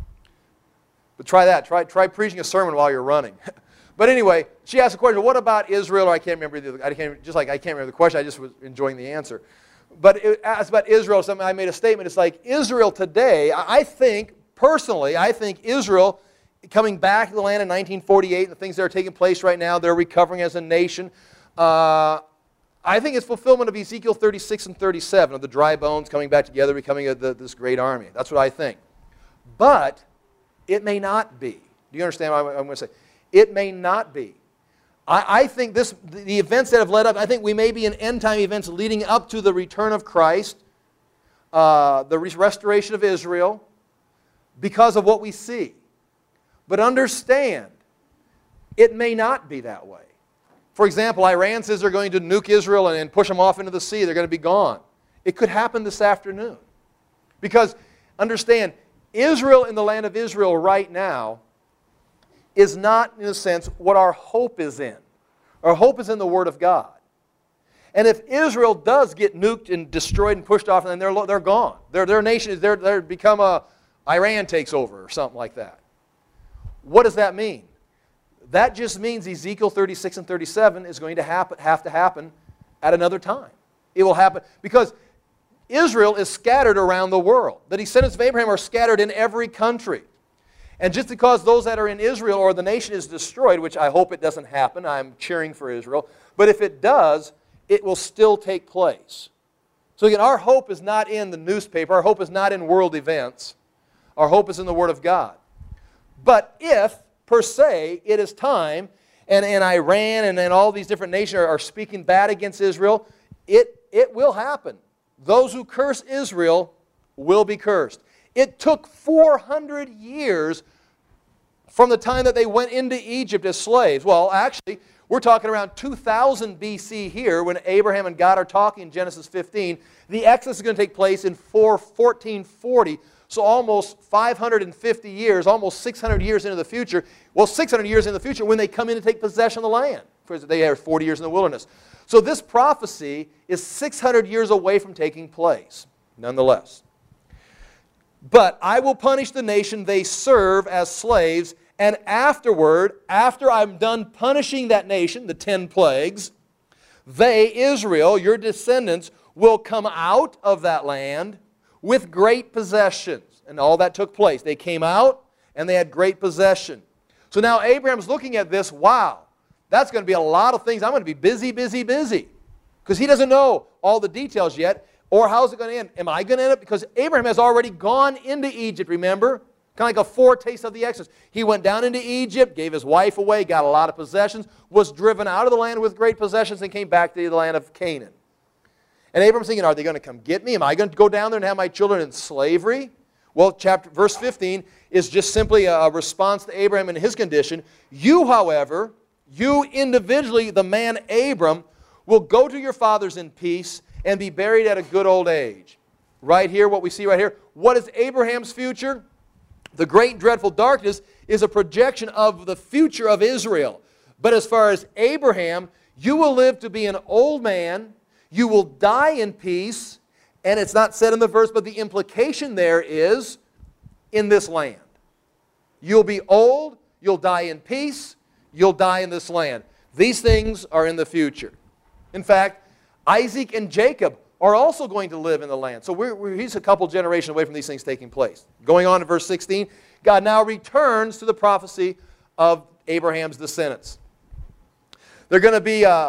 try that. Try preaching a sermon while you're running. But anyway, she asked a question. What about Israel? Or I can't remember the question. I just was enjoying the answer. But it asked about Israel. I made a statement. It's like Israel today. I think Israel coming back to the land in 1948, the things that are taking place right now, they're recovering as a nation. I think it's fulfillment of Ezekiel 36 and 37 of the dry bones coming back together, becoming this great army. That's what I think. But it may not be. Do you understand what I'm going to say? It may not be. I think the events that have led up, I think we may be in end-time events leading up to the return of Christ, the restoration of Israel, because of what we see. But understand, it may not be that way. For example, Iran says they're going to nuke Israel and push them off into the sea. They're going to be gone. It could happen this afternoon. Because, understand, Israel in the land of Israel right now is not, in a sense, what our hope is in. Our hope is in the Word of God. And if Israel does get nuked and destroyed and pushed off, then they're gone. Their nation is they're become Iran takes over or something like that. What does that mean? that just means Ezekiel 36 and 37 is going to have to happen at another time. It will happen because Israel is scattered around the world. The descendants of Abraham are scattered in every country. And just because those that are in Israel or the nation is destroyed, which I hope it doesn't happen, I'm cheering for Israel, but if it does, it will still take place. So again, our hope is not in the newspaper. Our hope is not in world events. Our hope is in the Word of God. But if, per se, it is time, and Iran and all these different nations are speaking bad against Israel, it will happen. Those who curse Israel will be cursed. It took 400 years from the time that they went into Egypt as slaves. Well, actually, we're talking around 2000 BC here when Abraham and God are talking in Genesis 15. The Exodus is going to take place in 1440, so almost 550 years, almost 600 years into the future. Well, 600 years into the future when they come in to take possession of the land. They have 40 years in the wilderness. So this prophecy is 600 years away from taking place, nonetheless. But I will punish the nation they serve as slaves, and afterward, after I'm done punishing that nation, the 10 plagues, they, Israel, your descendants, will come out of that land with great possessions. And all that took place. They came out and they had great possession. So now Abraham's looking at this, wow, that's going to be a lot of things. I'm going to be busy, busy, busy. Because he doesn't know all the details yet. Or how's it going to end? Am I going to end up? Because Abraham has already gone into Egypt, remember? Kind of like a foretaste of the Exodus. He went down into Egypt, gave his wife away, got a lot of possessions, was driven out of the land with great possessions, and came back to the land of Canaan. And Abraham's thinking, are they going to come get me? Am I going to go down there and have my children in slavery? Well, verse 15 is just simply a response to Abraham and his condition. You, however, you individually, the man Abram, will go to your fathers in peace and be buried at a good old age. Right here, what we see right here. What is Abraham's future? The great and dreadful darkness is a projection of the future of Israel. But as far as Abraham, you will live to be an old man, you will die in peace, and it's not said in the verse, but the implication there is in this land. You'll be old, you'll die in peace, you'll die in this land. These things are in the future. In fact, Isaac and Jacob are also going to live in the land. So he's a couple generations away from these things taking place. Going on to verse 16, God now returns to the prophecy of Abraham's descendants. They're going to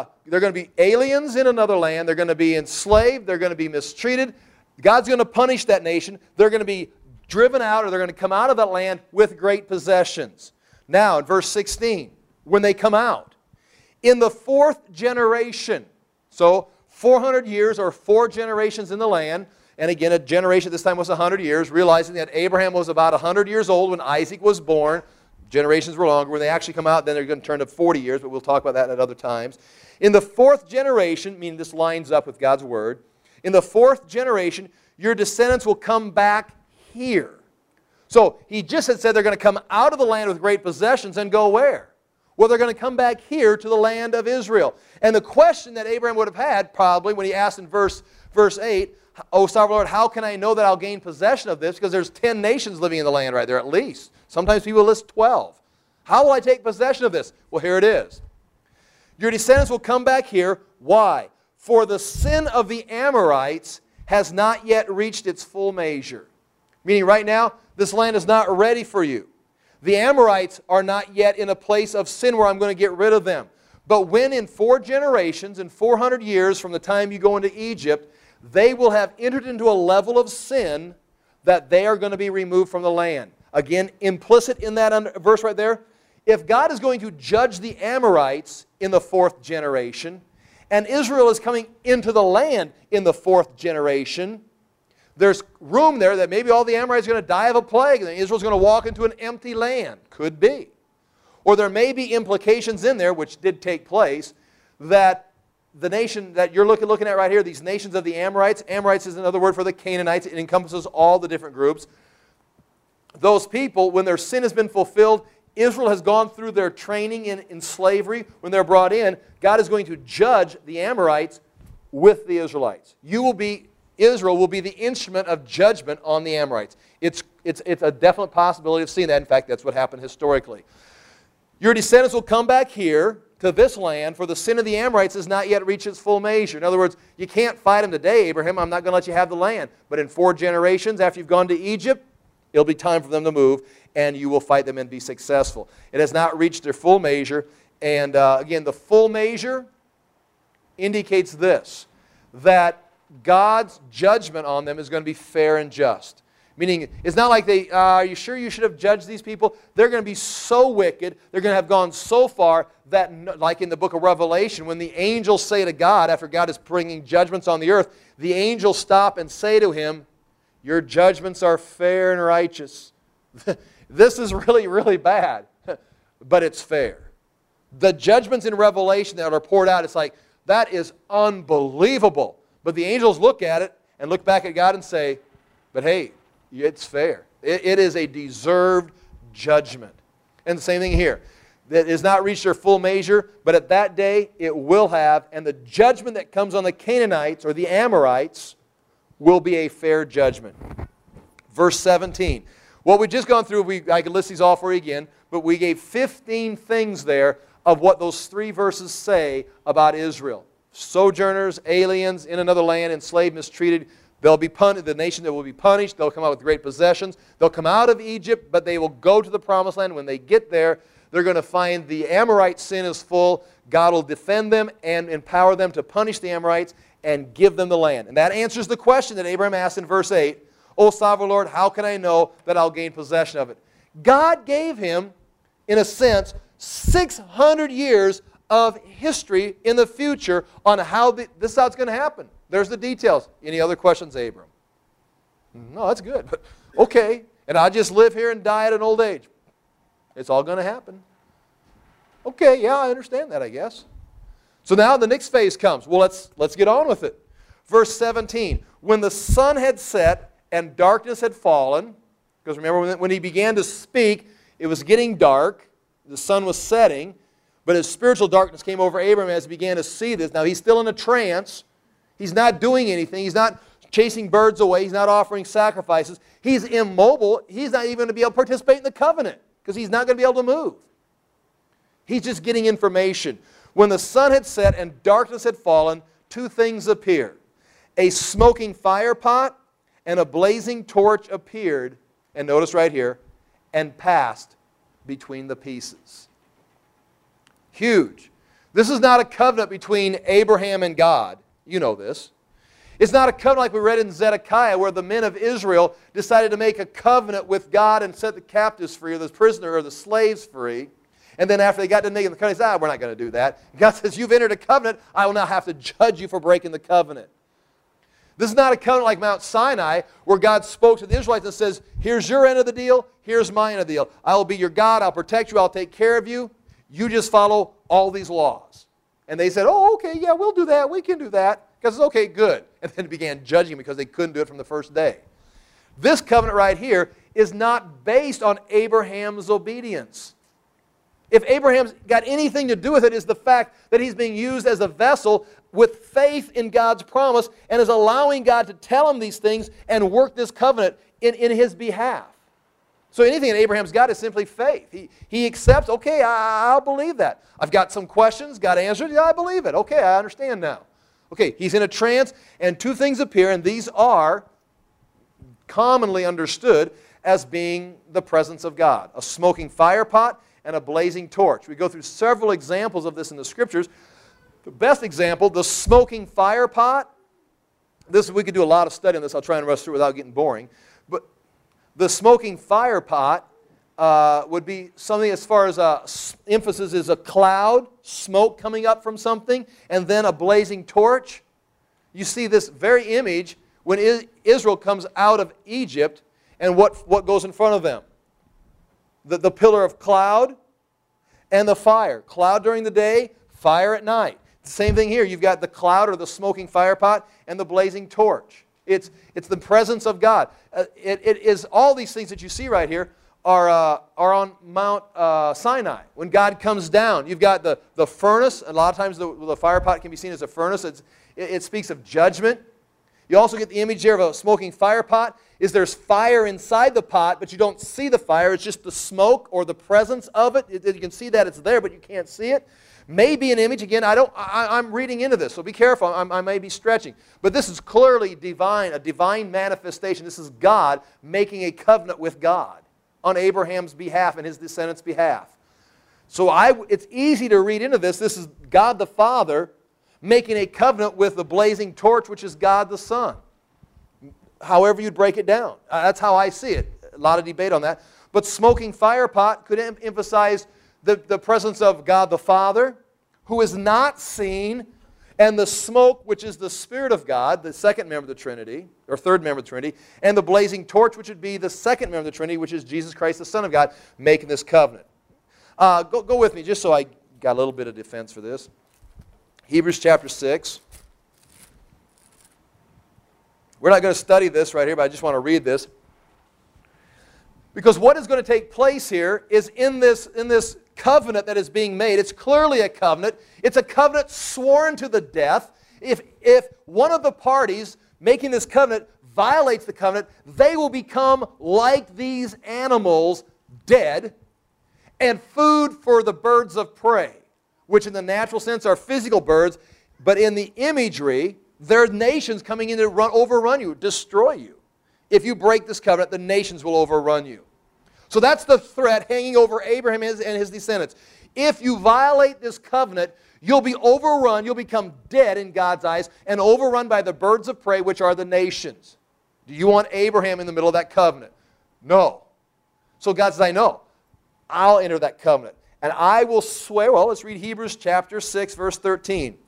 be aliens in another land. They're going to be enslaved. They're going to be mistreated. God's going to punish that nation. They're going to be driven out, or they're going to come out of that land with great possessions. Now, in verse 16, when they come out, in the 4th generation, so 400 years or 4 generations in the land, and again, a generation this time was 100 years, realizing that Abraham was about 100 years old when Isaac was born. Generations were longer. When they actually come out, then they're going to turn to 40 years, but we'll talk about that at other times. In the 4th generation, meaning this lines up with God's Word, in the 4th generation, your descendants will come back here. So he just had said they're going to come out of the land with great possessions and go where? Well, they're going to come back here to the land of Israel. And the question that Abraham would have had probably when he asked in verse 8, O sovereign Lord, how can I know that I'll gain possession of this? Because there's 10 nations living in the land right there at least. Sometimes people list 12. How will I take possession of this? Well, here it is. Your descendants will come back here. Why? For the sin of the Amorites has not yet reached its full measure. Meaning right now, this land is not ready for you. The Amorites are not yet in a place of sin where I'm going to get rid of them. But when in 4 generations, in 400 years from the time you go into Egypt, they will have entered into a level of sin that they are going to be removed from the land. Again, implicit in that verse right there, if God is going to judge the Amorites in the 4th generation, and Israel is coming into the land in the 4th generation, there's room there that maybe all the Amorites are going to die of a plague, and Israel's going to walk into an empty land. Could be. Or there may be implications in there, which did take place, that the nation that you're looking at right here, these nations of the Amorites, Amorites is another word for the Canaanites, it encompasses all the different groups. Those people, when their sin has been fulfilled, Israel has gone through their training in slavery. When they're brought in, God is going to judge the Amorites with the Israelites. Israel will be the instrument of judgment on the Amorites. It's a definite possibility of seeing that. In fact, that's what happened historically. Your descendants will come back here to this land, for the sin of the Amorites has not yet reached its full measure. In other words, you can't fight them today, Abraham. I'm not going to let you have the land. But in 4 generations after you've gone to Egypt, it'll be time for them to move, and you will fight them and be successful. It has not reached their full measure. And again, the full measure indicates this, that God's judgment on them is going to be fair and just. Meaning, it's not like are you sure you should have judged these people? They're going to be so wicked, they're going to have gone so far that, like in the book of Revelation, when the angels say to God, after God is bringing judgments on the earth, the angels stop and say to him, your judgments are fair and righteous. This is really, really bad, but it's fair. The judgments in Revelation that are poured out, it's like, that is unbelievable. But the angels look at it and look back at God and say, but hey, it's fair. It is a deserved judgment. And the same thing here. That has not reached their full measure, but at that day it will have, and the judgment that comes on the Canaanites or the Amorites will be a fair judgment. Verse 17. What we've just gone through, I could list these all for you again, but we gave 15 things there of what those 3 verses say about Israel. Sojourners, aliens, in another land, enslaved, mistreated. They'll be punished. The nation that will be punished. They'll come out with great possessions. They'll come out of Egypt, but they will go to the promised land. When they get there, they're going to find the Amorite sin is full. God will defend them and empower them to punish the Amorites and give them the land. And that answers the question that Abraham asked in verse 8. O sovereign Lord, how can I know that I'll gain possession of it? God gave him, in a sense, 600 years of history in the future on how this is how it's going to happen. There's the details. Any other questions, Abram? No, that's good. But okay, and I just live here and die at an old age. It's all going to happen. Okay, yeah, I understand that, I guess. So now the next phase comes. Well, let's get on with it. Verse 17. When the sun had set and darkness had fallen, because remember when he began to speak, it was getting dark. The sun was setting, but his spiritual darkness came over Abraham as he began to see this. Now he's still in a trance. He's not doing anything. He's not chasing birds away. He's not offering sacrifices. He's immobile. He's not even going to be able to participate in the covenant because he's not going to be able to move. He's just getting information. When the sun had set and darkness had fallen, 2 things appeared. A smoking fire pot and a blazing torch appeared, and notice right here, and passed between the pieces. Huge. This is not a covenant between Abraham and God. You know this. It's not a covenant like we read in Zedekiah where the men of Israel decided to make a covenant with God and set the captives free or the prisoner or the slaves free. And then after they got to making the covenant, they said, we're not going to do that. God says, you've entered a covenant. I will now have to judge you for breaking the covenant. This is not a covenant like Mount Sinai where God spoke to the Israelites and says, here's your end of the deal, here's my end of the deal. I will be your God, I'll protect you, I'll take care of you. You just follow all these laws. And they said, oh, okay, yeah, we'll do that, we can do that. Because it's okay, good. And then began judging because they couldn't do it from the first day. This covenant right here is not based on Abraham's obedience. If Abraham's got anything to do with it, is the fact that he's being used as a vessel with faith in God's promise and is allowing God to tell him these things and work this covenant in his behalf. So anything that Abraham's got is simply faith. He accepts, okay, I'll believe that. I've got some questions, God answered, yeah, I believe it. Okay, I understand now. Okay, he's in a trance, and 2 things appear, and these are commonly understood as being the presence of God. A smoking fire pot and a blazing torch. We go through several examples of this in the Scriptures. The best example, the smoking fire pot. We could do a lot of study on this. I'll try and rush through without getting boring. But the smoking fire pot would be something as far as emphasis is a cloud, smoke coming up from something, and then a blazing torch. You see this very image when Israel comes out of Egypt and what goes in front of them. The pillar of cloud and the fire. Cloud during the day, fire at night. Same thing here. You've got the cloud or the smoking fire pot and the blazing torch. It's the presence of God. It is all these things that you see right here are on Mount Sinai. When God comes down, you've got the furnace. A lot of times the fire pot can be seen as a furnace. It speaks of judgment. You also get the image there of a smoking fire pot. There's fire inside the pot, but you don't see the fire. It's just the smoke or the presence of it. You can see that it's there, but you can't see it. Maybe an image. Again, I'm reading into this, so be careful. I may be stretching. But this is clearly divine, a divine manifestation. This is God making a covenant with God on Abraham's behalf and his descendants' behalf. So it's easy to read into this. This is God the Father making a covenant with the blazing torch, which is God the Son. However you'd break it down. That's how I see it. A lot of debate on that. But smoking fire pot could emphasize the presence of God the Father, who is not seen, and the smoke, which is the Spirit of God, the second member of the Trinity, or third member of the Trinity, and the blazing torch, which would be the second member of the Trinity, which is Jesus Christ, the Son of God, making this covenant. Go with me, just so I got a little bit of defense for this. Hebrews chapter 6. We're not going to study this right here, but I just want to read this. Because what is going to take place here is in this covenant that is being made. It's clearly a covenant. It's a covenant sworn to the death. If one of the parties making this covenant violates the covenant, they will become like these animals, dead, and food for the birds of prey, which in the natural sense are physical birds, but in the imagery, they're nations coming in to overrun you, destroy you. If you break this covenant, the nations will overrun you. So that's the threat hanging over Abraham and his descendants. If you violate this covenant, you'll be overrun, you'll become dead in God's eyes, and overrun by the birds of prey, which are the nations. Do you want Abraham in the middle of that covenant? No. So God says, I know. I'll enter that covenant. And I will swear, well, let's read Hebrews chapter 6, verse 13.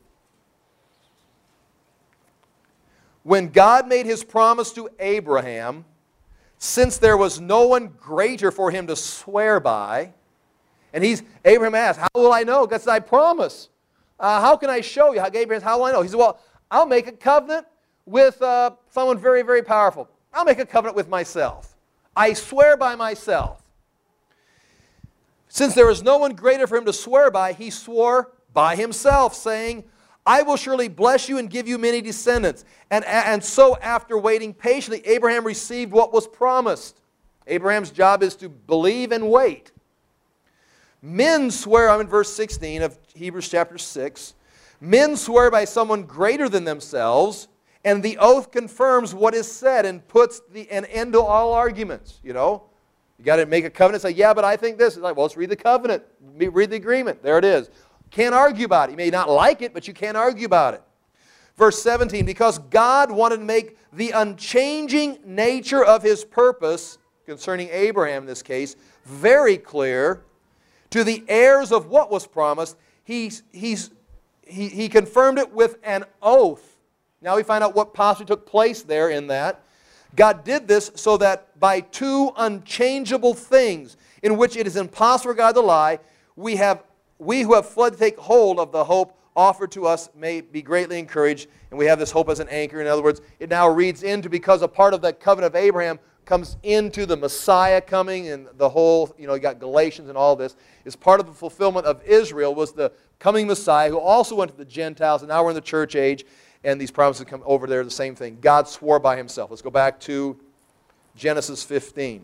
When God made his promise to Abraham, since there was no one greater for him to swear by, and Abraham asked, how will I know? God said, I promise. How can I show you? Abraham said, how will I know? He said, well, I'll make a covenant with someone very, very powerful. I'll make a covenant with myself. I swear by myself. Since there was no one greater for him to swear by, he swore by himself, saying, I will surely bless you and give you many descendants. And so after waiting patiently, Abraham received what was promised. Abraham's job is to believe and wait. Men swear, I'm in verse 16 of Hebrews chapter 6, men swear by someone greater than themselves, and the oath confirms what is said and puts an end to all arguments. You know, you got to make a covenant, say, yeah, but I think this. It's like, well, let's read the covenant, read the agreement. There it is. Can't argue about it. You may not like it, but you can't argue about it. Verse 17, because God wanted to make the unchanging nature of his purpose, concerning Abraham in this case, very clear to the heirs of what was promised, he confirmed it with an oath. Now we find out what possibly took place there in that. God did this so that by two unchangeable things, in which it is impossible for God to lie, we who have fled to take hold of the hope offered to us may be greatly encouraged, and we have this hope as an anchor. In other words, it now reads into, because a part of that covenant of Abraham comes into the Messiah coming, and the whole, you got Galatians and all this, is part of the fulfillment of Israel was the coming Messiah, who also went to the Gentiles, and now we're in the church age, and these promises come over there, the same thing. God swore by himself. Let's go back to Genesis 15.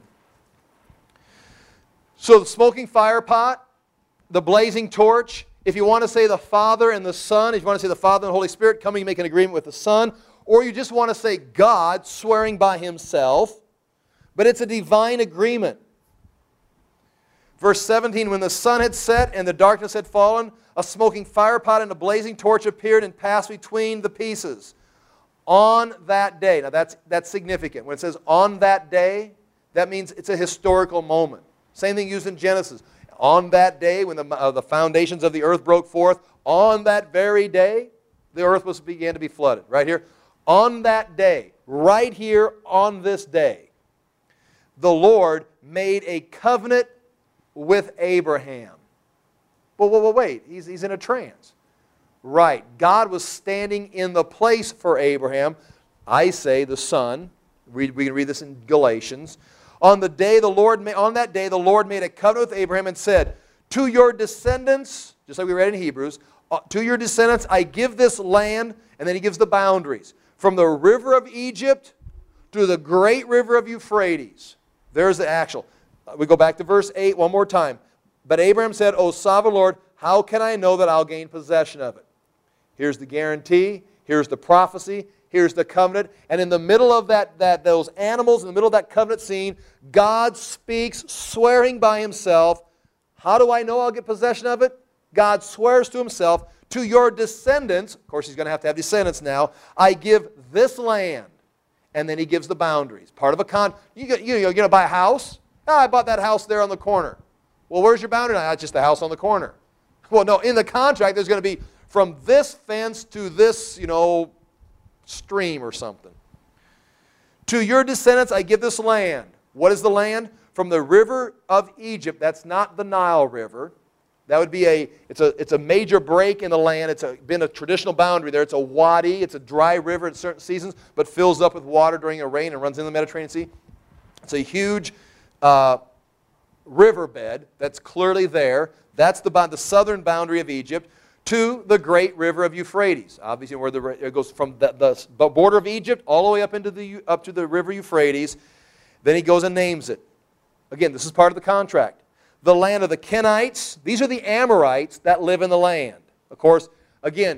So the smoking fire pot, the blazing torch, if you want to say the Father and the Son, if you want to say the Father and the Holy Spirit coming to make an agreement with the Son, or you just want to say God swearing by himself, but it's a divine agreement. Verse 17, when the sun had set and the darkness had fallen, a smoking fire pot and a blazing torch appeared and passed between the pieces. On that day, now that's significant. When it says on that day, that means it's a historical moment. Same thing used in Genesis. On that day, when the foundations of the earth broke forth, on that very day, the earth began to be flooded. Right here. On that day, right here on this day, the Lord made a covenant with Abraham. Well, wait. He's in a trance. Right. God was standing in the place for Abraham. I say the Son. We can read this in Galatians. On that day, the Lord made a covenant with Abraham and said, to your descendants, just like we read in Hebrews, to your descendants I give this land, and then he gives the boundaries. from the river of Egypt to the great river of Euphrates. There's the actual. We go back to verse 8 one more time. But Abraham said, O sovereign Lord, how can I know that I'll gain possession of it? Here's the guarantee. Here's the prophecy. Here's the covenant. And in the middle of those animals, in the middle of that covenant scene, God speaks, swearing by Himself. How do I know I'll get possession of it? God swears to Himself, to your descendants, of course He's going to have descendants now, I give this land. And then He gives the boundaries. Part of a you're going to buy a house? Oh, I bought that house there on the corner. Well, where's your boundary? It's just the house on the corner. Well, no, in the contract there's going to be from this fence to this, stream or something. To your descendants I give this land. What is the land? From the river of Egypt. That's not the Nile River. That would be it's a major break in the land. It's been a traditional boundary there. It's a wadi. It's a dry river at certain seasons, but fills up with water during a rain and runs into the Mediterranean Sea. It's a huge riverbed that's clearly there. That's the southern boundary of Egypt to the great river of Euphrates. Obviously, where it goes from the border of Egypt all the way up to the river Euphrates. Then he goes and names it. Again, this is part of the contract. The land of the Kenites. These are the Amorites that live in the land. Of course, again,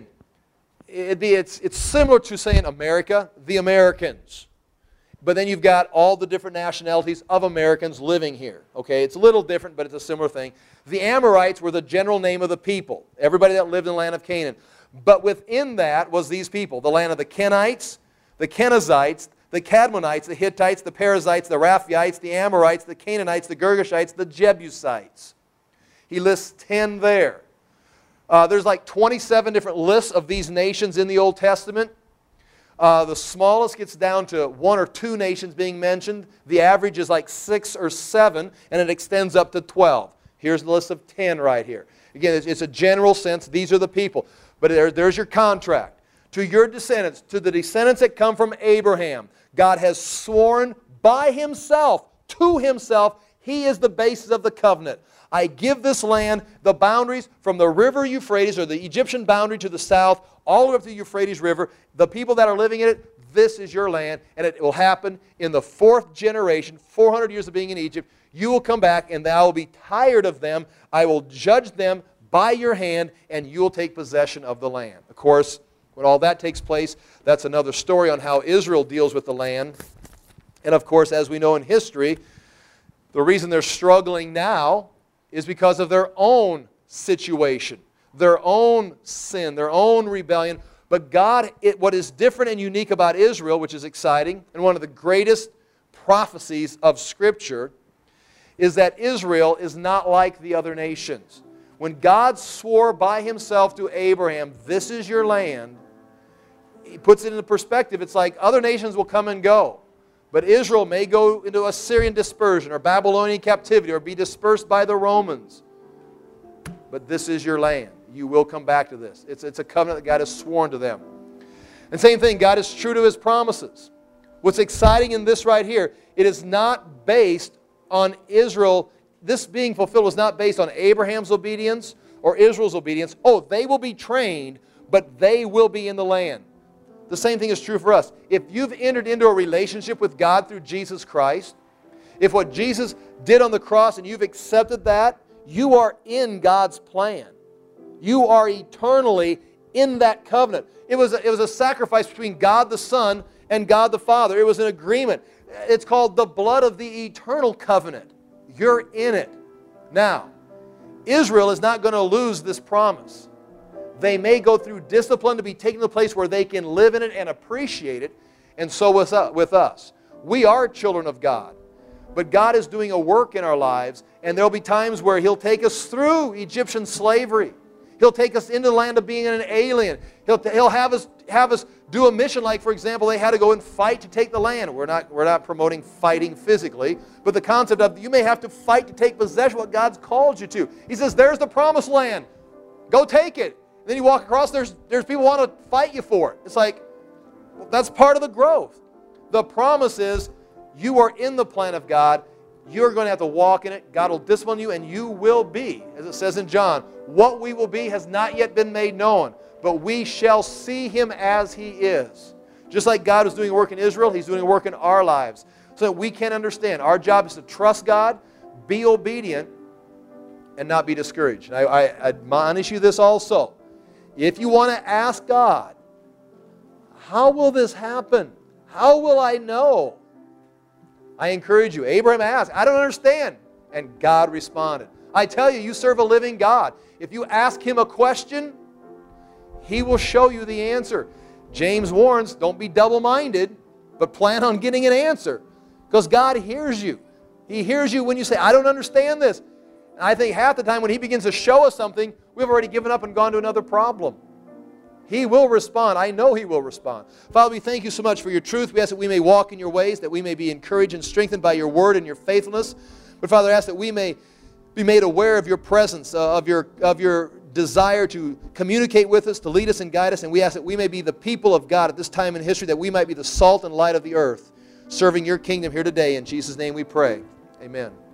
it's similar to saying America, the Americans. But then you've got all the different nationalities of Americans living here. Okay, it's a little different, but it's a similar thing. The Amorites were the general name of the people, everybody that lived in the land of Canaan. But within that was these people, the land of the Kenites, the Kenizzites, the Cadmonites, the Hittites, the Perizzites, the Raphaites, the Amorites, the Canaanites, the Girgashites, the Jebusites. He lists 10 there. There's like 27 different lists of these nations in the Old Testament. The smallest gets down to 1 or 2 nations being mentioned. The average is like 6 or 7, and it extends up to 12. Here's the list of 10 right here. Again, it's a general sense. These are the people. But there's your contract. To your descendants, to the descendants that come from Abraham, God has sworn by Himself, to Himself, He is the basis of the covenant. I give this land, the boundaries from the river Euphrates, or the Egyptian boundary to the south, all the way up to the Euphrates River. The people that are living in it, this is your land, and it will happen in the 4th generation, 400 years of being in Egypt. You will come back, and thou will be tired of them. I will judge them by your hand, and you will take possession of the land. Of course, when all that takes place, that's another story on how Israel deals with the land. And of course, as we know in history, the reason they're struggling now is because of their own situation, their own sin, their own rebellion. But God, what is different and unique about Israel, which is exciting, and one of the greatest prophecies of Scripture, is that Israel is not like the other nations. When God swore by Himself to Abraham, this is your land, He puts it into perspective. It's like other nations will come and go. But Israel may go into Assyrian dispersion or Babylonian captivity or be dispersed by the Romans. But this is your land. You will come back to this. It's a covenant that God has sworn to them. And same thing, God is true to His promises. What's exciting in this right here, it is not based on Israel. This being fulfilled was not based on Abraham's obedience or Israel's obedience. Oh, they will be trained, but they will be in the land. The same thing is true for us. If you've entered into a relationship with God through Jesus Christ, if what Jesus did on the cross and you've accepted that, you are in God's plan. You are eternally in that covenant. It was a sacrifice between God the Son and God the Father. It was an agreement. It's called the blood of the eternal covenant. You're in it. Now, Israel is not going to lose this promise. They may go through discipline to be taken to a place where they can live in it and appreciate it, and so with us. We are children of God, but God is doing a work in our lives, and there will be times where He'll take us through Egyptian slavery. He'll take us into the land of being an alien. He'll have us do a mission like, for example, they had to go and fight to take the land. We're not promoting fighting physically, but the concept of you may have to fight to take possession of what God's called you to. He says, there's the promised land. Go take it. Then you walk across, there's people who want to fight you for it. It's like, well, that's part of the growth. The promise is you are in the plan of God. You're going to have to walk in it. God will discipline you, and you will be, as it says in John, what we will be has not yet been made known, but we shall see Him as He is. Just like God was doing a work in Israel, He's doing a work in our lives. So that we can understand. Our job is to trust God, be obedient, and not be discouraged. And I admonish you this also. If you want to ask God, how will this happen? How will I know? I encourage you. Abraham asked, I don't understand. And God responded. I tell you, you serve a living God. If you ask Him a question, He will show you the answer. James warns, don't be double-minded, but plan on getting an answer. Because God hears you. He hears you when you say, I don't understand this. And I think half the time when He begins to show us something, we've already given up and gone to another problem. He will respond. I know He will respond. Father, we thank You so much for Your truth. We ask that we may walk in Your ways, that we may be encouraged and strengthened by Your word and Your faithfulness. But Father, I ask that we may be made aware of Your presence, of your desire to communicate with us, to lead us and guide us. And we ask that we may be the people of God at this time in history, that we might be the salt and light of the earth, serving Your kingdom here today. In Jesus' name we pray. Amen.